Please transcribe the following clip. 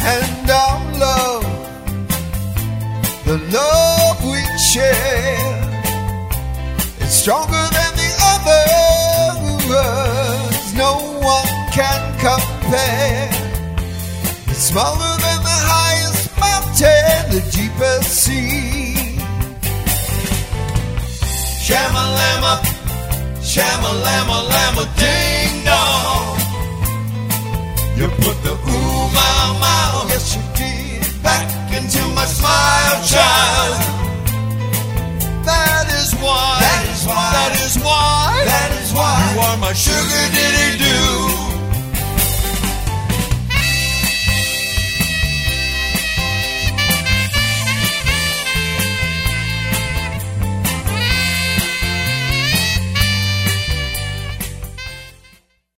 and our love, the love we share, it's stronger than the others. No one can compare. It's smaller than the highest mountain, the deepest sea. Shamalama, shamalama, lama, ding dong. You put the